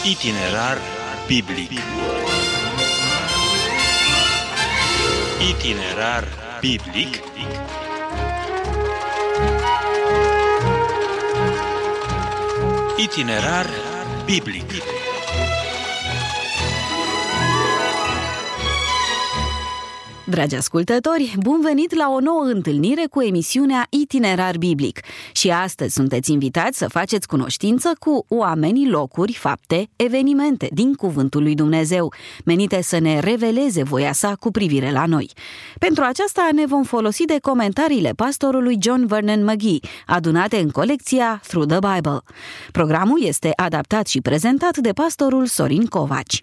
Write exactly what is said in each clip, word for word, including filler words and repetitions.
Itinerar biblic. Itinerar biblic. Itinerar biblic. Dragi ascultători, bun venit la o nouă întâlnire cu emisiunea Itinerar Biblic. Și astăzi sunteți invitați să faceți cunoștință cu oamenii, locuri, fapte, evenimente din Cuvântul lui Dumnezeu, menite să ne reveleze voia sa cu privire la noi. Pentru aceasta ne vom folosi de comentariile pastorului John Vernon McGee, adunate în colecția Through the Bible. Programul este adaptat și prezentat de pastorul Sorin Covaci.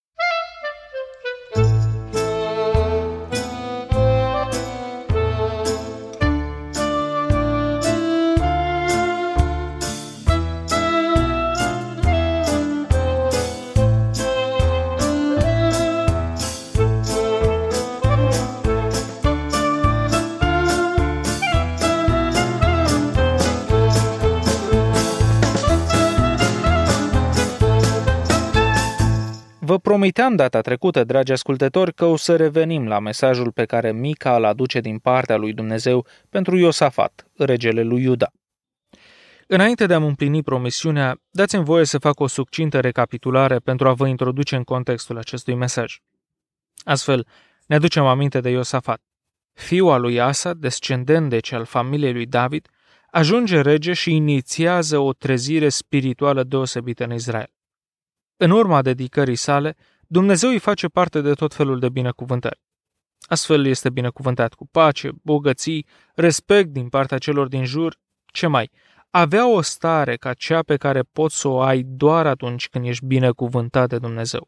Vă promiteam data trecută, dragi ascultători, că o să revenim la mesajul pe care Mica îl aduce din partea lui Dumnezeu pentru Iosafat, regele lui Iuda. Înainte de a-mi împlini promisiunea, dați-mi voie să fac o succintă recapitulare pentru a vă introduce în contextul acestui mesaj. Astfel, ne aducem aminte de Iosafat. Fiul al lui Asa, descendent deci al familiei lui David, ajunge rege și inițiază o trezire spirituală deosebită în Israel. În urma dedicării sale, Dumnezeu îi face parte de tot felul de binecuvântări. Astfel este binecuvântat cu pace, bogății, respect din partea celor din jur, ce mai? Avea o stare ca cea pe care poți să o ai doar atunci când ești binecuvântat de Dumnezeu.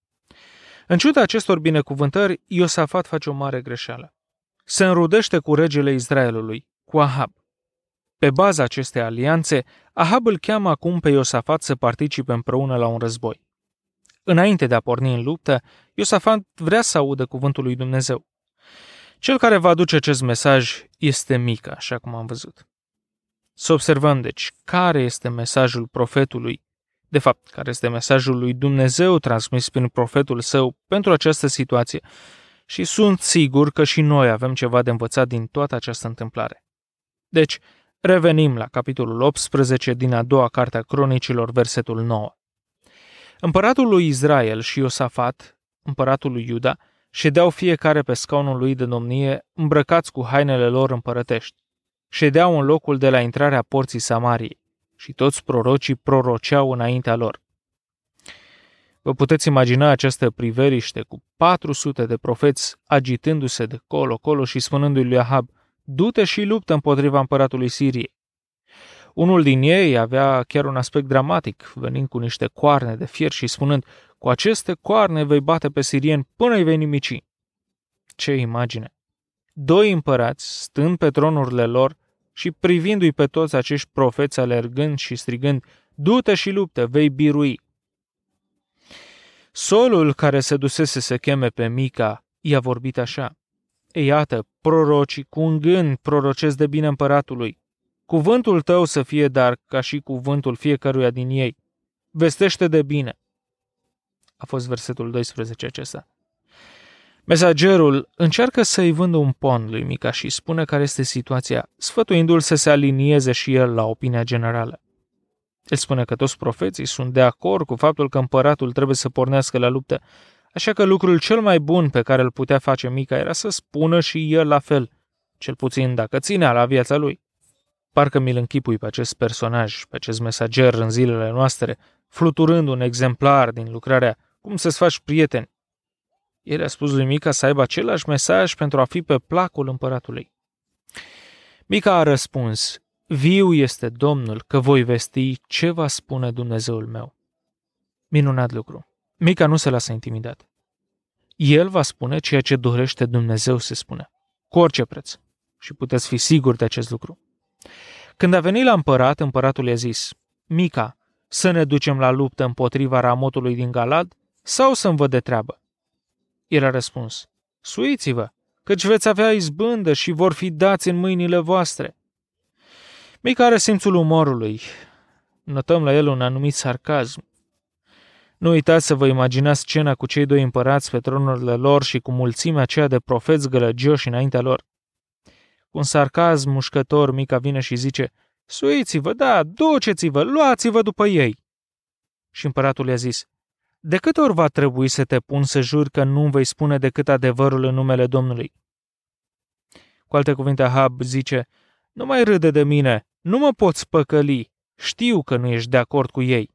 În ciuda acestor binecuvântări, Iosafat face o mare greșeală. Se înrudește cu regele Israelului, cu Ahab. Pe baza acestei alianțe, Ahab îl cheamă acum pe Iosafat să participe împreună la un război. Înainte de a porni în luptă, Iosafat vrea să audă cuvântul lui Dumnezeu. Cel care va aduce acest mesaj este Mica, așa cum am văzut. Să observăm, deci, care este mesajul profetului, de fapt, care este mesajul lui Dumnezeu transmis prin profetul său pentru această situație, și sunt sigur că și noi avem ceva de învățat din toată această întâmplare. Deci, revenim la capitolul optsprezece din a doua carte a Cronicilor, versetul nouă. Împăratul lui Israel și Iosafat, împăratul lui Iuda, ședeau fiecare pe scaunul lui de domnie, îmbrăcați cu hainele lor împărătești. Ședeau în locul de la intrarea porții Samariei și toți prorocii proroceau înaintea lor. Vă puteți imagina această priveliște cu patru sute de profeți agitându-se de colo-colo și spunându-i lui Ahab: du-te și luptă împotriva împăratului Siriei. Unul din ei avea chiar un aspect dramatic, venind cu niște coarne de fier și spunând: cu aceste coarne vei bate pe sirieni până îi vei nimici. Ce imagine! Doi împărați, stând pe tronurile lor și privindu-i pe toți acești profeți alergând și strigând: du-te și luptă, vei birui. Solul care se dusese să cheme pe Mica i-a vorbit așa: iată, prorocii cu un gând prorocesc de bine împăratului. Cuvântul tău să fie dar ca și cuvântul fiecăruia din ei. Vestește de bine. A fost versetul doisprezece acesta. Mesagerul încearcă să-i vândă un pont lui Mica și spune care este situația, sfătuindu-l să se alinieze și el la opinia generală. El spune că toți profeții sunt de acord cu faptul că împăratul trebuie să pornească la luptă, așa că lucrul cel mai bun pe care îl putea face Mica era să spună și el la fel, cel puțin dacă ținea la viața lui. Parcă mi-l închipui pe acest personaj, pe acest mesager în zilele noastre, fluturând un exemplar din lucrarea Cum să-ți faci prieteni. El a spus lui Mica să aibă același mesaj pentru a fi pe placul împăratului. Mica a răspuns: viu este Domnul că voi vesti ce va spune Dumnezeul meu. Minunat lucru. Mica nu se lasă intimidat. El va spune ceea ce dorește Dumnezeu să spune, cu orice preț. Și puteți fi siguri de acest lucru. Când a venit la împărat, împăratul i-a zis: Mica, să ne ducem la luptă împotriva Ramotului din Galad sau să-mi văd de treabă? El a răspuns: suiți-vă, căci veți avea izbândă și vor fi dați în mâinile voastre. Mica are simțul umorului. Notăm la el un anumit sarcasm. Nu uitați să vă imaginați scena cu cei doi împărați pe tronurile lor și cu mulțimea aceea de profeți gălăgioși înaintea lor. Cu un sarcasm mușcător, Mica vine și zice: "Suiți-vă, da, duceți-vă, luați-vă după ei." Și împăratul i-a zis: "De câte ori va trebui să te pun să juri că nu vei spune decât adevărul în numele Domnului?" Cu alte cuvinte, Ahab zice: "Nu mai râde de mine, nu mă poți păcăli, știu că nu ești de acord cu ei."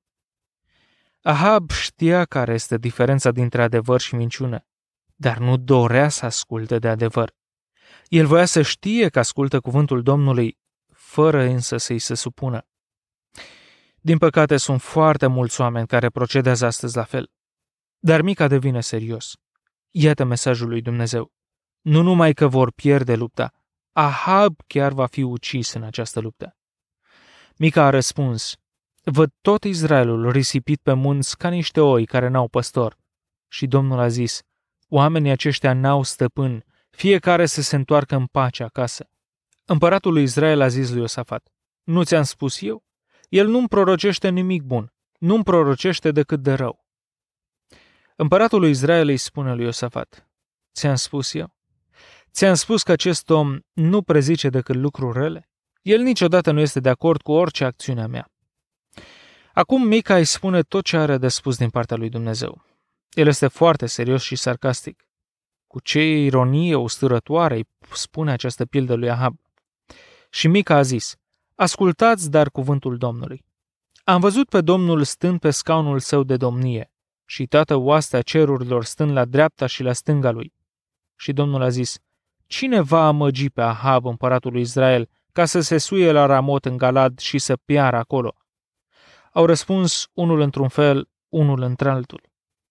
Ahab știa care este diferența dintre adevăr și minciună, dar nu dorea să asculte de adevăr. El voia să știe că ascultă cuvântul Domnului, fără însă să-i se supună. Din păcate, sunt foarte mulți oameni care procedează astăzi la fel. Dar Mica devine serios. Iată mesajul lui Dumnezeu. Nu numai că vor pierde lupta, Ahab chiar va fi ucis în această luptă. Mica a răspuns: "Văd tot Israelul risipit pe munți ca niște oi care n-au păstor." Și Domnul a zis: "Oamenii aceștia n-au stăpân, fiecare să se întoarcă în pace acasă." Împăratul lui Israel a zis lui Iosafat: "Nu ți-am spus eu? El nu-mi prorocește nimic bun, nu-mi prorocește decât de rău." Împăratul lui Israel îi spune lui Iosafat: "Ți-am spus eu? Ți-am spus că acest om nu prezice decât lucruri rele? El niciodată nu este de acord cu orice acțiune a mea." Acum Mica îi spune tot ce are de spus din partea lui Dumnezeu. El este foarte serios și sarcastic. Cu ce ironie usturătoare îi spune această pildă lui Ahab. Și Mica a zis: "Ascultați dar cuvântul Domnului. Am văzut pe Domnul stând pe scaunul său de domnie și toată oastea cerurilor stând la dreapta și la stânga lui." Și Domnul a zis: "Cine va amăgi pe Ahab, împăratul lui Israel, ca să se suie la Ramot în Galad și să piară acolo?" Au răspuns unul într-un fel, unul într-altul.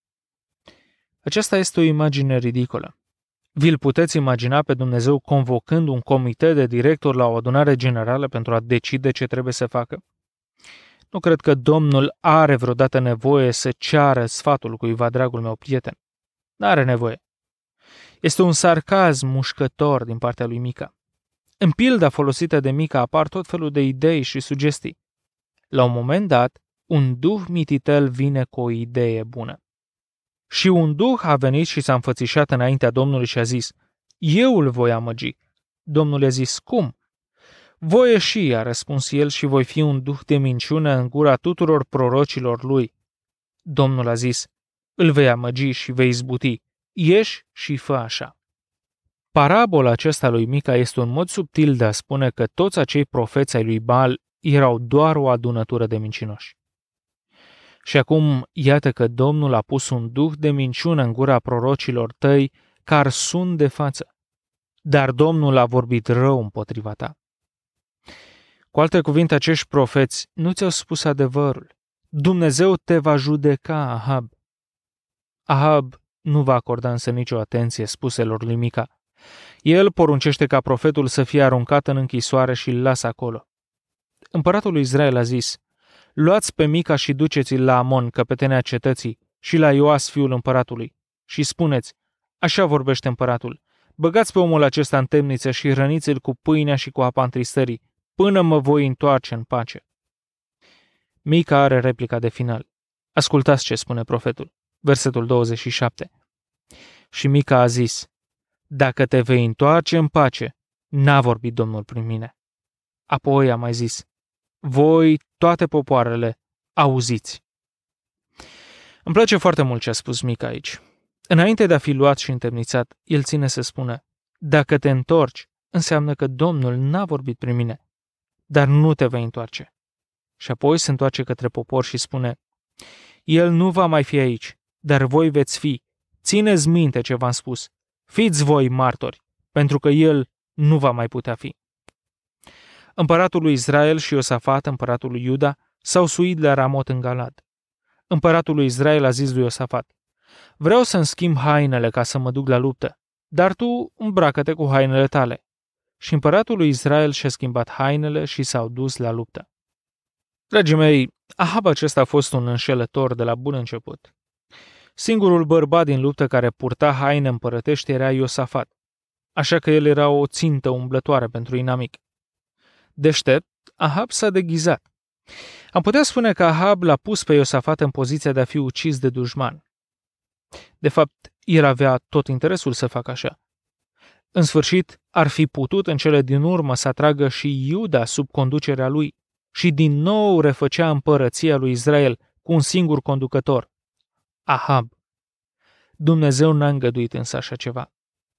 Aceasta este o imagine ridicolă. Vi-l puteți imagina pe Dumnezeu convocând un comitet de directori la o adunare generală pentru a decide ce trebuie să facă? Nu cred că Domnul are vreodată nevoie să ceară sfatul cuiva, dragul meu prieten. N-are nevoie. Este un sarcasm mușcător din partea lui Mica. În pilda folosită de Mica apar tot felul de idei și sugestii. La un moment dat, un duh mititel vine cu o idee bună. Și un duh a venit și s-a înfățișat înaintea Domnului și a zis: "Eu îl voi amăgi." Domnul i-a zis: "Cum?" "Voi ieși," a răspuns el, "și voi fi un duh de minciună în gura tuturor prorocilor lui." Domnul a zis: "Îl vei amăgi și vei izbuti. Ieși și fă așa." Parabola aceasta lui Mica este un mod subtil de a spune că toți acei profeți ai lui Baal erau doar o adunătură de mincinoși. Și acum, iată că Domnul a pus un duh de minciună în gura prorocilor tăi, care sunt de față. Dar Domnul a vorbit rău împotriva ta. Cu alte cuvinte, acești profeți nu ți-au spus adevărul. Dumnezeu te va judeca, Ahab. Ahab nu va acorda însă nicio atenție spuselor lui Mica. El poruncește ca profetul să fie aruncat în închisoare și îl lasă acolo. Împăratul lui Israel a zis: "Luați pe Mica și duceți-l la Amon, căpetenea cetății, și la Ioas, fiul împăratului, și spuneți: așa vorbește împăratul, băgați pe omul acesta în temniță și hrăniți-l cu pâinea și cu apa întristării, până mă voi întoarce în pace." Mica are replica de final. Ascultați ce spune profetul. Versetul douăzeci și șapte. Și Mica a zis: "Dacă te vei întoarce în pace, n-a vorbit Domnul prin mine." Apoi a mai zis: "Voi, toate popoarele, auziți." Îmi place foarte mult ce a spus Mica aici. Înainte de a fi luat și întemnițat, el ține să spună: dacă te întorci, înseamnă că Domnul n-a vorbit prin mine, dar nu te vei întoarce. Și apoi se întoarce către popor și spune: el nu va mai fi aici, dar voi veți fi. Țineți minte ce v-am spus. Fiți voi martori, pentru că el nu va mai putea fi. Împăratul lui Israel și Iosafat, împăratul lui Iuda, s-au suit la Ramot în Galad. Împăratul lui Israel a zis lui Iosafat: vreau să-mi schimb hainele ca să mă duc la luptă, dar tu îmbracă-te cu hainele tale. Și împăratul lui Israel și-a schimbat hainele și s-au dus la luptă. Dragii mei, Ahab acesta a fost un înșelător de la bun început. Singurul bărbat din luptă care purta haine împărătești era Iosafat, așa că el era o țintă umblătoare pentru inamic. Deștept, Ahab s-a deghizat. Am putea spune că Ahab l-a pus pe Iosafat în poziția de a fi ucis de dușman. De fapt, el avea tot interesul să facă așa. În sfârșit, ar fi putut în cele din urmă să atragă și Iuda sub conducerea lui și din nou refăcea împărăția lui Israel cu un singur conducător, Ahab. Dumnezeu n-a îngăduit însă așa ceva.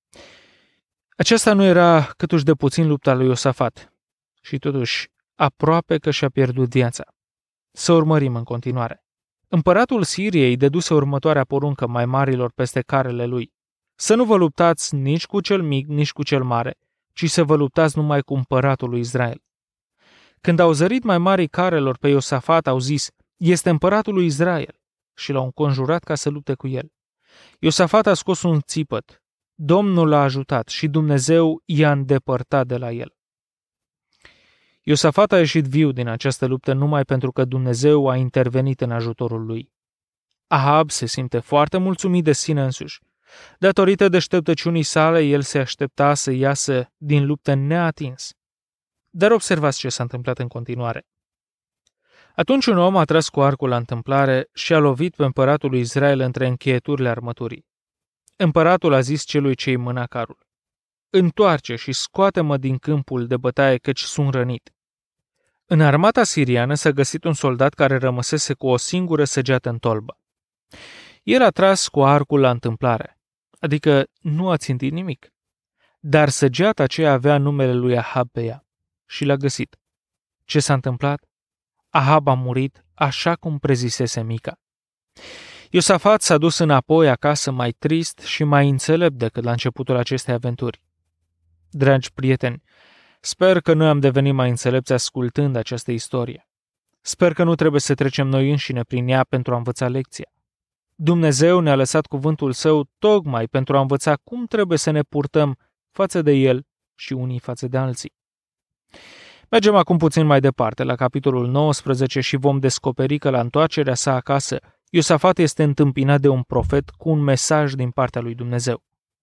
Aceasta nu era câtuși de puțin lupta lui Iosafat și totuși aproape că și-a pierdut viața. Să urmărim în continuare. Împăratul Siriei dăduse următoarea poruncă mai marilor peste carele lui. Să nu vă luptați nici cu cel mic, nici cu cel mare, ci să vă luptați numai cu împăratul lui Israel. Când au zărit mai marii carelor pe Iosafat, au zis, este împăratul lui Israel, și l-au înconjurat ca să lupte cu el. Iosafat a scos un țipăt. Domnul l-a ajutat și Dumnezeu i-a îndepărtat de la el. Iosafat a ieșit viu din această luptă numai pentru că Dumnezeu a intervenit în ajutorul lui. Ahab se simte foarte mulțumit de sine însuși. Datorită deșteptăciunii sale, el se aștepta să iasă din luptă neatins. Dar observați ce s-a întâmplat în continuare. Atunci un om a tras cu arcul la întâmplare și a lovit pe împăratul lui Israel între încheieturile armăturii. Împăratul a zis celui ce-i mâna carul, întoarce și scoate-mă din câmpul de bătaie căci sunt rănit. În armata siriană s-a găsit un soldat care rămăsese cu o singură săgeată în tolbă. El a tras cu arcul la întâmplare, adică nu a țintit nimic. Dar săgeata aceea avea numele lui Ahab pe ea și l-a găsit. Ce s-a întâmplat? Ahab a murit așa cum prezisese Mica. Iosafat s-a dus înapoi acasă mai trist și mai înțelept decât la începutul acestei aventuri. Dragi prieteni, sper că noi am devenit mai înțelepți ascultând această istorie. Sper că nu trebuie să trecem noi înșine prin ea pentru a învăța lecția. Dumnezeu ne-a lăsat cuvântul Său tocmai pentru a învăța cum trebuie să ne purtăm față de El și unii față de alții. Mergem acum puțin mai departe, la capitolul nouăsprezece, și vom descoperi că la întoarcerea sa acasă, Iosafat este întâmpinat de un profet cu un mesaj din partea lui Dumnezeu.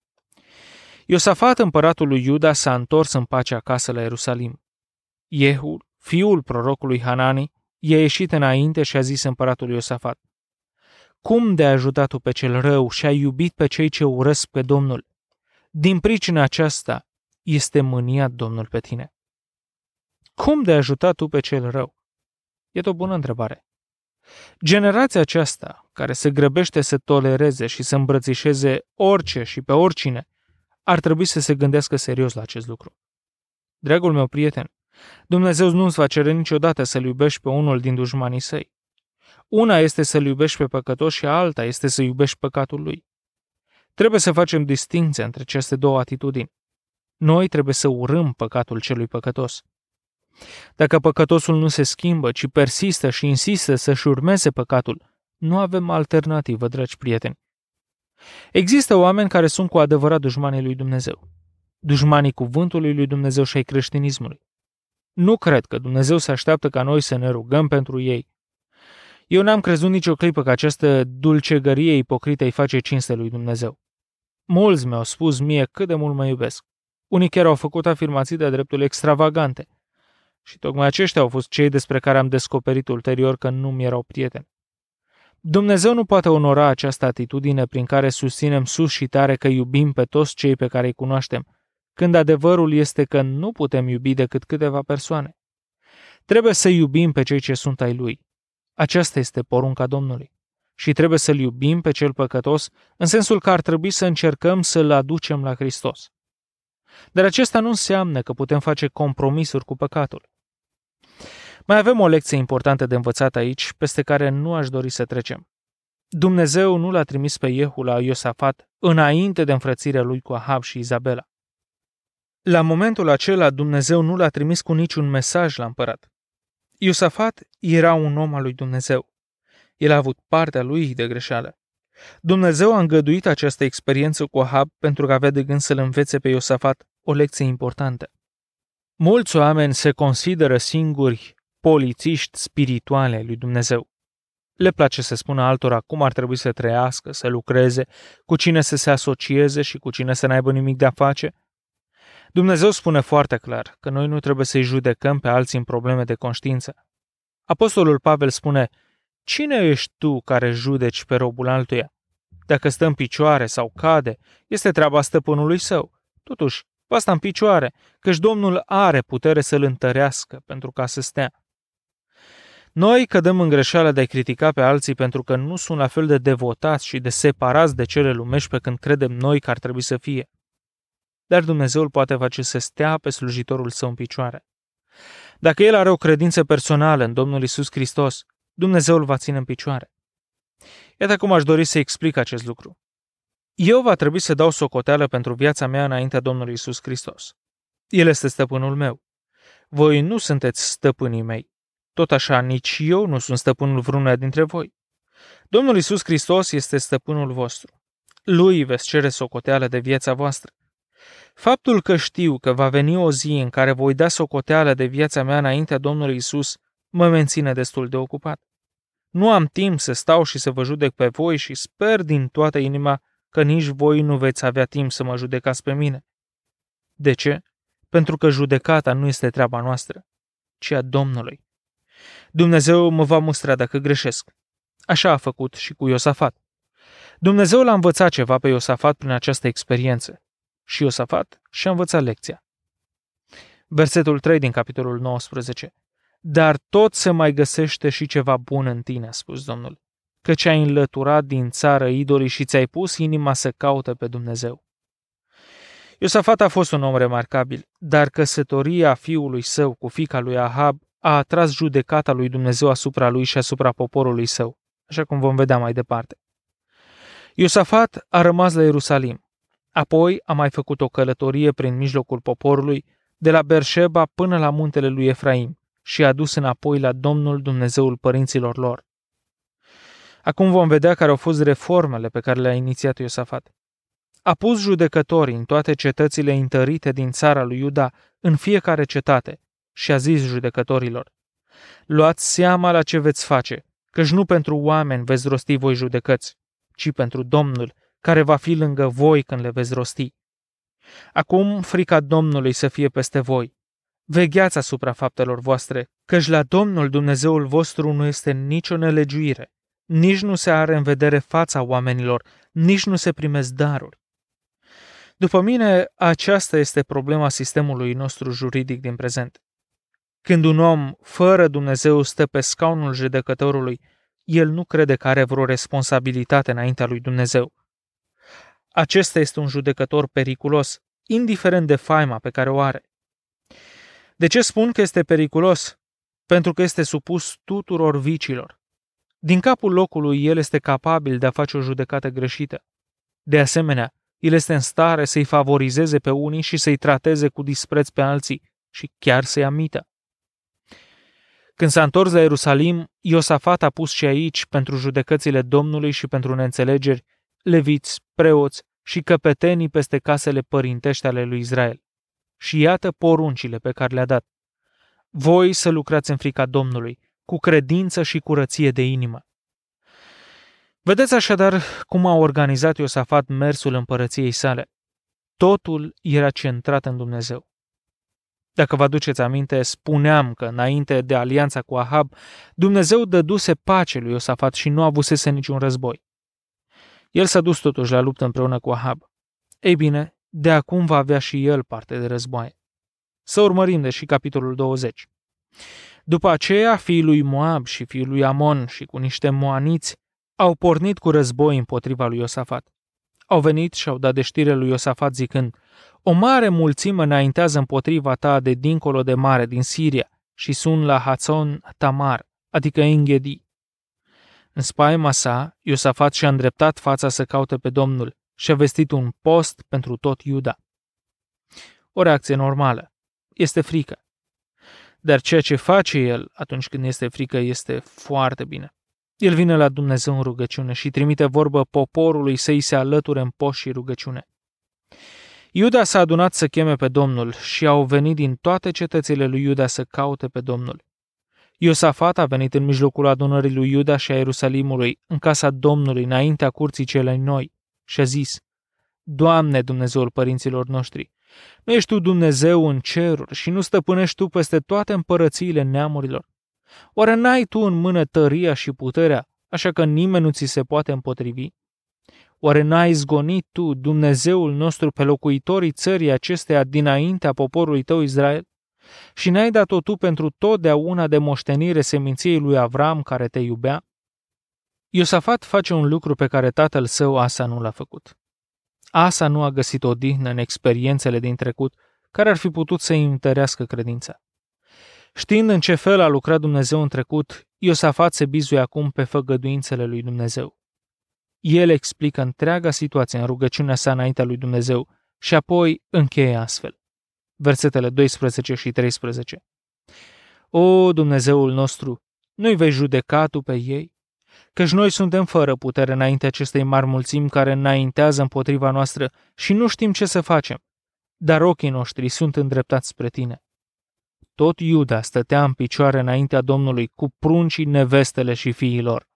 Iosafat, împăratul lui Iuda, s-a întors în pace acasă la Ierusalim. Jehu, fiul prorocului Hanani, i-a ieșit înainte și a zis împăratului Iosafat, cum de-ai ajutat tu pe cel rău și ai iubit pe cei ce urăsc pe Domnul? Din pricina aceasta este mâniat Domnul pe tine. Cum de-ai ajutat tu pe cel rău? E o bună întrebare. Generația aceasta, care se grăbește să tolereze și să îmbrățișeze orice și pe oricine, ar trebui să se gândească serios la acest lucru. Dragul meu prieten, Dumnezeu nu-ți va cere niciodată să-L iubești pe unul din dușmanii săi. Una este să-L iubești pe păcătos și alta este să iubești păcatul lui. Trebuie să facem distinția între aceste două atitudini. Noi trebuie să urâm păcatul celui păcătos. Dacă păcătosul nu se schimbă, ci persistă și insistă să-și urmeze păcatul, nu avem alternativă, dragi prieteni. Există oameni care sunt cu adevărat dușmanii lui Dumnezeu, dușmanii cuvântului lui Dumnezeu și ai creștinismului. Nu cred că Dumnezeu se așteaptă ca noi să ne rugăm pentru ei. Eu n-am crezut nicio clipă că această dulcegărie ipocrită îi face cinste lui Dumnezeu. Mulți mi-au spus mie cât de mult mă iubesc. Unii chiar au făcut afirmații de-a dreptul extravagante. Și tocmai aceștia au fost cei despre care am descoperit ulterior că nu mi erau prieteni. Dumnezeu nu poate onora această atitudine prin care susținem sus și tare că iubim pe toți cei pe care îi cunoaștem, când adevărul este că nu putem iubi decât câteva persoane. Trebuie să iubim pe cei ce sunt ai Lui. Aceasta este porunca Domnului. Și trebuie să-L iubim pe cel păcătos, în sensul că ar trebui să încercăm să-L aducem la Hristos. Dar acesta nu înseamnă că putem face compromisuri cu păcatul. Mai avem o lecție importantă de învățat aici, peste care nu aș dori să trecem. Dumnezeu nu l-a trimis pe Jehu la Iosafat înainte de înfrățirea lui cu Ahab și Izabela. La momentul acela, Dumnezeu nu l-a trimis cu niciun mesaj la împărat. Iosafat era un om al lui Dumnezeu. El a avut partea lui de greșeală. Dumnezeu a îngăduit această experiență cu Ahab pentru că avea de gând să-l învețe pe Iosafat o lecție importantă. Mulți oameni se consideră singuri polițiști spirituale lui Dumnezeu. Le place să spună altora cum ar trebui să trăiască, să lucreze, cu cine să se asocieze și cu cine să n-aibă nimic de a face. Dumnezeu spune foarte clar că noi nu trebuie să-i judecăm pe alții în probleme de conștiință. Apostolul Pavel spune: cine ești tu care judeci pe robul altuia? Dacă stă în picioare sau cade, este treaba stăpânului său. Totuși, va sta în picioare, căci Domnul are putere să-l întărească pentru ca să stea. Noi cădem în greșeala de a critica pe alții pentru că nu sunt la fel de devotați și de separați de cele lumești pe când credem noi că ar trebui să fie. Dar Dumnezeu îl poate face să stea pe slujitorul său în picioare. Dacă el are o credință personală în Domnul Iisus Hristos, Dumnezeu îl va ține în picioare. Iată cum aș dori să explic acest lucru. Eu va trebui să dau socoteală pentru viața mea înaintea Domnului Iisus Hristos. El este stăpânul meu. Voi nu sunteți stăpânii mei. Tot așa, nici eu nu sunt stăpânul vreunuia dintre voi. Domnul Iisus Hristos este stăpânul vostru. Lui veți cere socoteală de viața voastră. Faptul că știu că va veni o zi în care voi da socoteală de viața mea înaintea Domnului Iisus mă menține destul de ocupat. Nu am timp să stau și să vă judec pe voi și sper din toată inima că nici voi nu veți avea timp să mă judecați pe mine. De ce? Pentru că judecata nu este treaba noastră, ci a Domnului. Dumnezeu mă va mustra dacă greșesc. Așa a făcut și cu Iosafat. Dumnezeu l-a învățat ceva pe Iosafat prin această experiență. Și Iosafat și-a învățat lecția. Versetul trei din capitolul nouăsprezece. Dar tot se mai găsește și ceva bun în tine, a spus Domnul, căci ai înlăturat din țară idolii și ți-ai pus inima să caute pe Dumnezeu. Iosafat a fost un om remarcabil, dar căsătoria fiului său cu fiica lui Ahab a atras judecata lui Dumnezeu asupra lui și asupra poporului său, așa cum vom vedea mai departe. Iosafat a rămas la Ierusalim. Apoi a mai făcut o călătorie prin mijlocul poporului, de la Berșeba până la muntele lui Efraim, și a dus înapoi la Domnul Dumnezeul părinților lor. Acum vom vedea care au fost reformele pe care le-a inițiat Iosafat. A pus judecători în toate cetățile întărite din țara lui Iuda, în fiecare cetate, și a zis judecătorilor: luați seama la ce veți face, căci nu pentru oameni veți rosti voi judecăți, ci pentru Domnul, care va fi lângă voi când le veți rosti. Acum frica Domnului să fie peste voi. Vegheați asupra faptelor voastre, căci la Domnul Dumnezeul vostru nu este nicio nelegiuire, nici nu se are în vedere fața oamenilor, nici nu se primesc daruri. După mine, aceasta este problema sistemului nostru juridic din prezent. Când un om fără Dumnezeu stă pe scaunul judecătorului, el nu crede că are vreo responsabilitate înaintea lui Dumnezeu. Acesta este un judecător periculos, indiferent de faima pe care o are. De ce spun că este periculos? Pentru că este supus tuturor viciilor. Din capul locului, el este capabil de a face o judecată greșită. De asemenea, el este în stare să-i favorizeze pe unii și să-i trateze cu dispreț pe alții și chiar să-i amită. Când s-a întors la Ierusalim, Iosafat a pus și aici, pentru judecățile Domnului și pentru neînțelegeri, leviți, preoți și căpetenii peste casele părintești ale lui Israel. Și iată poruncile pe care le-a dat. Voi să lucrați în frica Domnului, cu credință și curăție de inimă. Vedeți așadar cum a organizat Iosafat mersul împărăției sale. Totul era centrat în Dumnezeu. Dacă vă aduceți aminte, spuneam că înainte de alianța cu Ahab, Dumnezeu dăduse pace lui Iosafat și nu avusese niciun război. El s-a dus totuși la luptă împreună cu Ahab. Ei bine, de acum va avea și el parte de războaie. Să urmărim de și capitolul douăzeci. După aceea, fiii lui Moab și fiii lui Amon și cu niște moaniți au pornit cu război împotriva lui Iosafat. Au venit și au dat de știre lui Iosafat zicând: o mare mulțime înaintează împotriva ta de dincolo de mare, din Siria, și sunt la Hațon Tamar, adică Enghedi. În spaima sa, Iosafat și-a îndreptat fața să caute pe Domnul și a vestit un post pentru tot Iuda. O reacție normală. Este frică. Dar ceea ce face el atunci când este frică este foarte bine. El vine la Dumnezeu în rugăciune și trimite vorbă poporului să-i se alăture în post și rugăciune. Iuda s-a adunat să cheme pe Domnul și au venit din toate cetățile lui Iuda să caute pe Domnul. Iosafat a venit în mijlocul adunării lui Iuda și a Ierusalimului, în casa Domnului, înaintea curții celei noi, și a zis: Doamne, Dumnezeul părinților noștri, nu ești Tu Dumnezeu în ceruri și nu stăpânești Tu peste toate împărățiile neamurilor? Oare n-ai tu în mână tăria și puterea, așa că nimeni nu ți se poate împotrivi? Oare n-ai izgonit tu, Dumnezeul nostru, pe locuitorii țării acesteia dinaintea poporului tău Israel? Și n-ai dat-o tu pentru totdeauna de moștenire seminției lui Avram care te iubea? Iosafat face un lucru pe care tatăl său Asa nu l-a făcut. Asa nu a găsit odihnă în experiențele din trecut care ar fi putut să-i întărească credința. Știind în ce fel a lucrat Dumnezeu în trecut, Iosafat se bizuie acum pe făgăduințele lui Dumnezeu. El explică întreaga situație în rugăciunea sa înaintea lui Dumnezeu și apoi încheie astfel. Versetele doisprezece și treisprezece. O, Dumnezeul nostru, nu-i vei judeca tu pe ei? Căci noi suntem fără putere înaintea acestei mari mulțimi care înaintează împotriva noastră și nu știm ce să facem, dar ochii noștri sunt îndreptați spre tine. Tot Iuda stătea în picioare înaintea Domnului cu pruncii, nevestele și fiilor.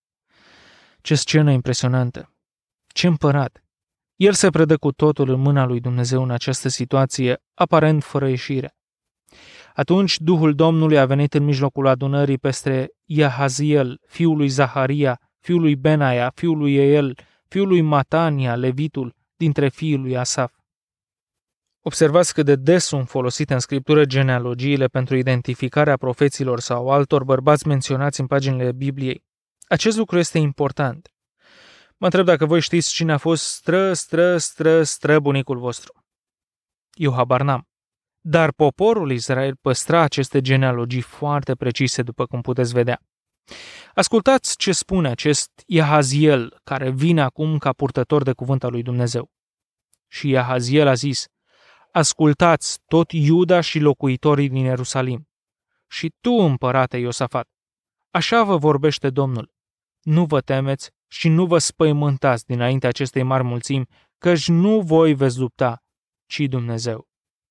Ce scenă impresionantă! Ce împărat! El se predă cu totul în mâna lui Dumnezeu în această situație, aparent fără ieșire. Atunci Duhul Domnului a venit în mijlocul adunării peste Iahaziel, fiul lui Zaharia, fiul lui Benaia, fiul lui Eiel, fiul lui Matania, levitul, dintre fiii lui Asaf. Observați cât de des sunt folosite în Scriptură genealogiile pentru identificarea profeților sau altor bărbați menționați în paginile Bibliei. Acest lucru este important. Mă întreb dacă voi știți cine a fost stră, stră, stră, stră bunicul vostru. Eu habar n-am. Dar poporul Israel păstra aceste genealogii foarte precise, după cum puteți vedea. Ascultați ce spune acest Iahaziel, care vine acum ca purtător de cuvânt al lui Dumnezeu. Și Iahaziel a zis: ascultați tot Iuda și locuitorii din Ierusalim. Și tu, împărate Iosafat, așa vă vorbește Domnul. Nu vă temeți și nu vă spăimântați dinainte acestei mari mulțimi, căci nu voi veți lupta, ci Dumnezeu.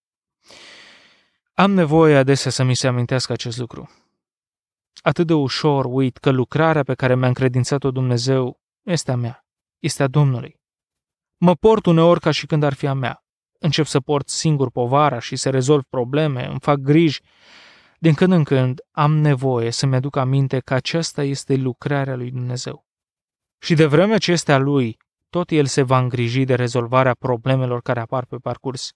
Am nevoie adesea să mi se amintească acest lucru. Atât de ușor uit că lucrarea pe care mi-a încredințat-o Dumnezeu este a mea, este a Domnului. Mă port uneori ca și când ar fi a mea. Încep să port singur povara și să rezolv probleme, îmi fac griji. Din când în când am nevoie să-mi aduc aminte că aceasta este lucrarea lui Dumnezeu. Și de vreme ce este a Lui, tot El se va îngriji de rezolvarea problemelor care apar pe parcurs.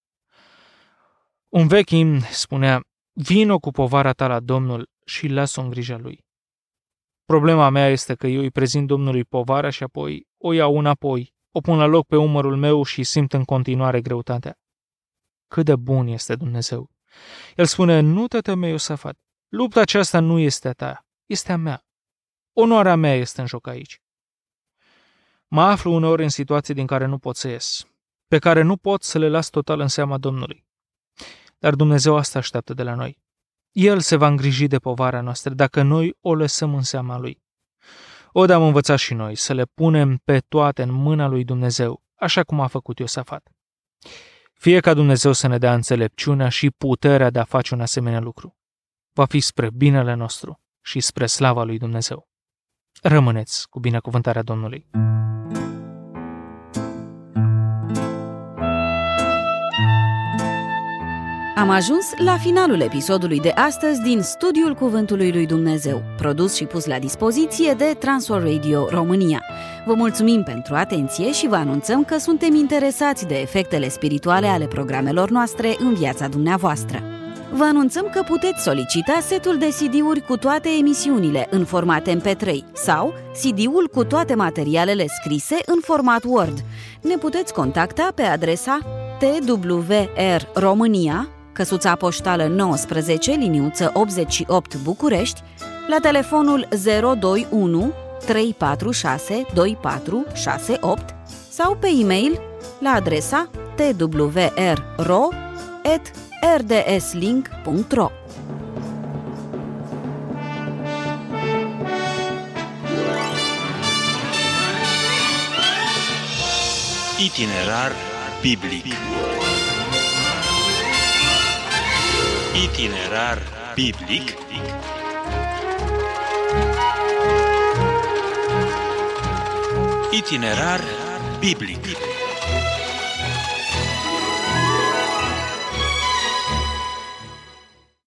Un vechi imn spunea: vino cu povara ta la Domnul și lasă-o în grija Lui. Problema mea este că eu îi prezint Domnului povara și apoi o iau înapoi, o pun la loc pe umărul meu și simt în continuare greutatea. Cât de bun este Dumnezeu! El spune: nu te teme, Iosafat, lupta aceasta nu este a ta, este a mea. Onoarea mea este în joc aici. Mă aflu uneori în situații din care nu pot să ies, pe care nu pot să le las total în seama Domnului. Dar Dumnezeu asta așteaptă de la noi. El se va îngriji de povara noastră dacă noi o lăsăm în seama Lui. O, de-am învățat și noi să le punem pe toate în mâna lui Dumnezeu, așa cum a făcut Iosafat. Fie ca Dumnezeu să ne dea înțelepciunea și puterea de a face un asemenea lucru. Va fi spre binele nostru și spre slava lui Dumnezeu. Rămâneți cu binecuvântarea Domnului. Am ajuns la finalul episodului de astăzi din Studiul Cuvântului lui Dumnezeu, produs și pus la dispoziție de Transworld Radio România. Vă mulțumim pentru atenție și vă anunțăm că suntem interesați de efectele spirituale ale programelor noastre în viața dumneavoastră. Vă anunțăm că puteți solicita setul de C D-uri cu toate emisiunile în format M P trei sau C D-ul cu toate materialele scrise în format Word. Ne puteți contacta pe adresa T W R România, căsuța poștală nouăsprezece, liniuță optzeci și opt București, la telefonul zero doi unu trei patru șase doi patru șase opt sau pe e-mail la adresa t w r r o at r d s link punct r o. Itinerar biblic. Itinerar biblic. Itinerar biblic.